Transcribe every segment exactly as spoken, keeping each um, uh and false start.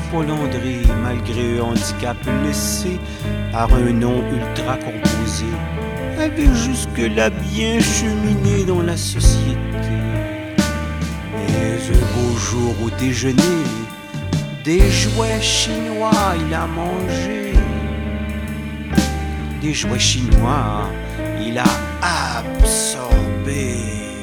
Paul-André, malgré un handicap laissé par un nom ultra composé, avait jusque-là bien cheminé dans la société. Mais un beau jour au déjeuner, des jouets chinois il a mangé. Des jouets chinois il a absorbé.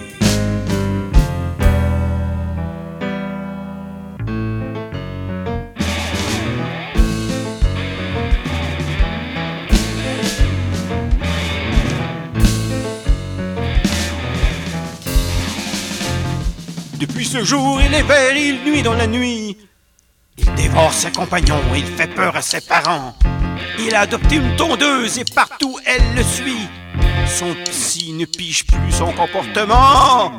Depuis ce jour, il est vert, il nuit dans la nuit. Il dévore ses compagnons, il fait peur à ses parents. Il a adopté une tondeuse et partout elle le suit. Son psy ne pige plus son comportement.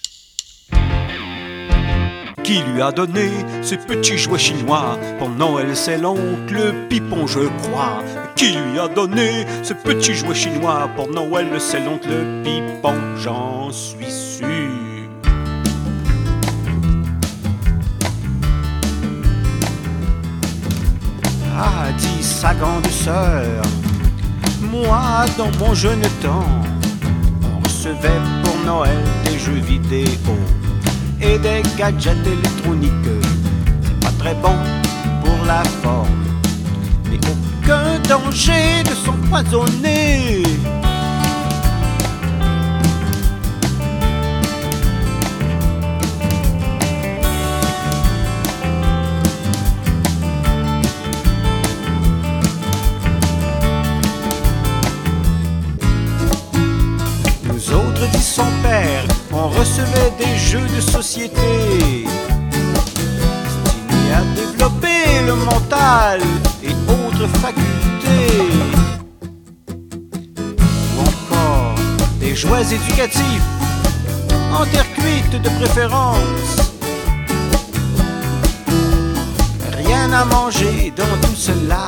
Qui lui a donné ce petit jouet chinois? Pour Noël, c'est l'oncle Pipon, je crois. Qui lui a donné ce petit jouet chinois? Pour Noël, c'est l'oncle Pipon, j'en suis sûr. Ah, dit sa grande sœur, moi, dans mon jeune temps, on recevait pour Noël des jeux vidéo et des gadgets électroniques. C'est pas très bon pour la forme, mais aucun danger de s'empoisonner. Dit son père, on recevait des jeux de société destinés à développer le mental et autres facultés. Ou encore des jouets éducatifs en terre cuite de préférence. Rien à manger dans tout cela.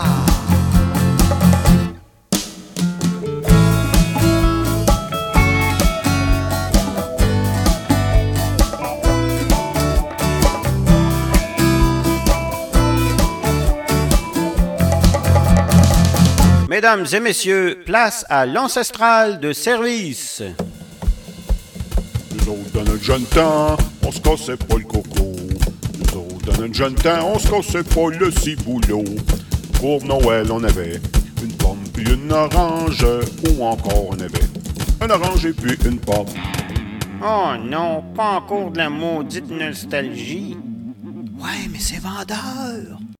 Mesdames et messieurs, place à l'ancestral de service. Nous autres, dans notre jeune temps, on se cassait pas le coco. Nous autres, dans notre jeune temps, on se cassait pas le ciboulot. Pour Noël, on avait une pomme puis une orange, ou encore on avait un orange et puis une pomme. Oh non, pas encore de la maudite nostalgie. Ouais, mais c'est vendeur.